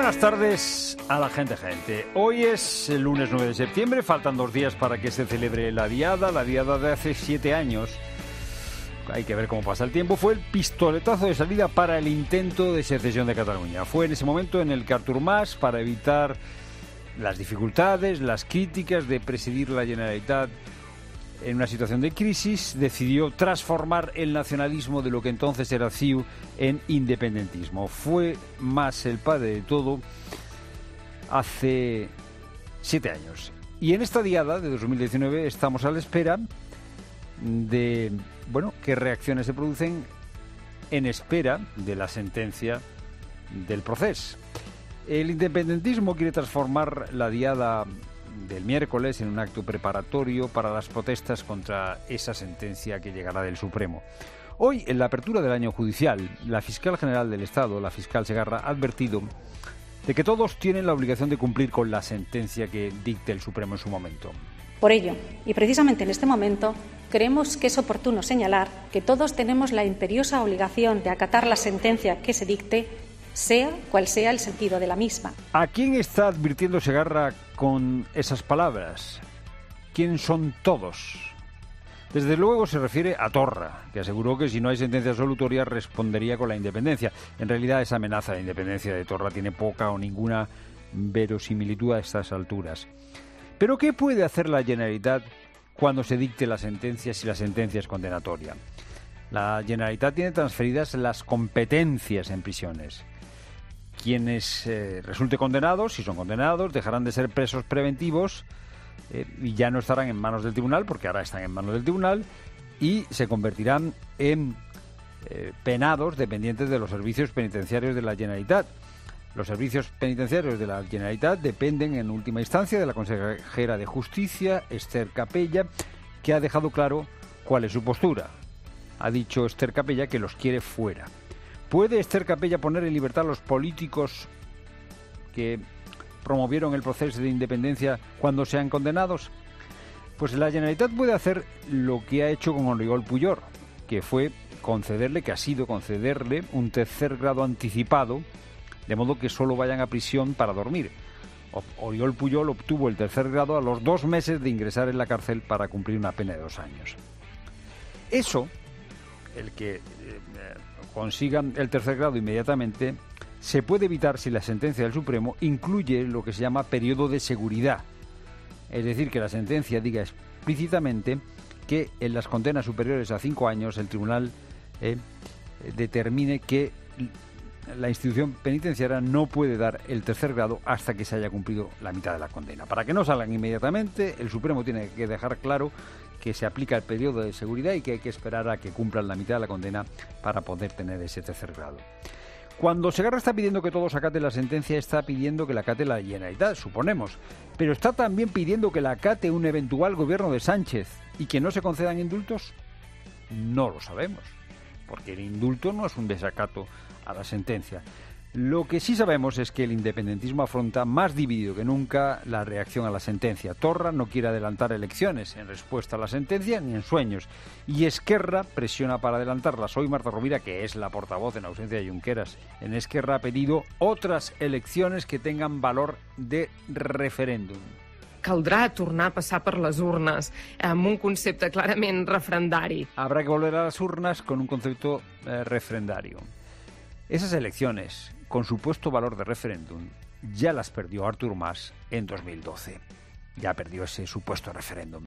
Buenas tardes a la gente. Hoy es el lunes 9 de septiembre, faltan 2 días para que se celebre la diada de hace 7 años. Hay que ver cómo pasa el tiempo. Fue el pistoletazo de salida para el intento de secesión de Cataluña. Fue en ese momento en el que Artur Mas, para evitar las dificultades, las críticas de presidir la Generalitat en una situación de crisis, decidió transformar el nacionalismo de lo que entonces era CiU en independentismo. Fue Mas el padre de todo hace 7 años. Y en esta diada de 2019 estamos a la espera de, qué reacciones se producen en espera de la sentencia del proceso. El independentismo quiere transformar la diada del miércoles en un acto preparatorio para las protestas contra esa sentencia que llegará del Supremo. Hoy, en la apertura del año judicial, la fiscal general del Estado, la fiscal Segarra, ha advertido de que todos tienen la obligación de cumplir con la sentencia que dicte el Supremo en su momento. Por ello, y precisamente en este momento, creemos que es oportuno señalar que todos tenemos la imperiosa obligación de acatar la sentencia que se dicte, sea cual sea el sentido de la misma. ¿A quién está advirtiendo Segarra con esas palabras? ¿Quién son todos? Desde luego se refiere a Torra, que aseguró que si no hay sentencia absolutoria respondería con la independencia. En realidad esa amenaza de independencia de Torra tiene poca o ninguna verosimilitud a estas alturas. ¿Pero qué puede hacer la Generalitat cuando se dicte la sentencia si la sentencia es condenatoria? La Generalitat tiene transferidas las competencias en prisiones. Quienes resulten condenados, si son condenados, dejarán de ser presos preventivos y ya no estarán en manos del tribunal, porque ahora están en manos del tribunal, y se convertirán en penados dependientes de los servicios penitenciarios de la Generalitat. Los servicios penitenciarios de la Generalitat dependen en última instancia de la consejera de Justicia, Esther Capella, que ha dejado claro cuál es su postura. Ha dicho Esther Capella que los quiere fuera. ¿Puede Esther Capella poner en libertad a los políticos que promovieron el proceso de independencia cuando sean condenados? Pues la Generalitat puede hacer lo que ha hecho con Oriol Pujol, que ha sido concederle un tercer grado anticipado, de modo que solo vayan a prisión para dormir. Oriol Pujol obtuvo el tercer grado a los 2 meses de ingresar en la cárcel para cumplir una pena de 2 años. Eso, el que consigan el tercer grado inmediatamente, se puede evitar si la sentencia del Supremo incluye lo que se llama periodo de seguridad. Es decir, que la sentencia diga explícitamente que en las condenas superiores a 5 años el tribunal determine que la institución penitenciaria no puede dar el tercer grado hasta que se haya cumplido la mitad de la condena. Para que no salgan inmediatamente, el Supremo tiene que dejar claro que se aplica el periodo de seguridad y que hay que esperar a que cumplan la mitad de la condena para poder tener ese tercer grado. Cuando Segarra está pidiendo que todos acaten la sentencia, está pidiendo que la acate la Generalitat, suponemos, pero está también pidiendo que la acate un eventual gobierno de Sánchez y que no se concedan indultos. No lo sabemos, porque el indulto no es un desacato a la sentencia. Lo que sí sabemos es que el independentismo afronta más dividido que nunca la reacción a la sentencia. Torra no quiere adelantar elecciones en respuesta a la sentencia ni en sueños. Y Esquerra presiona para adelantarlas. Hoy Marta Rovira, que es la portavoz en ausencia de Junqueras, en Esquerra ha pedido otras elecciones que tengan valor de referéndum. Caldrà tornar a passar per les urnes amb un concepte clarament referendari. Habrá que volver a las urnas con un concepto refrendario. Esas elecciones, con supuesto valor de referéndum, ya las perdió Artur Mas en 2012. Ya perdió ese supuesto referéndum.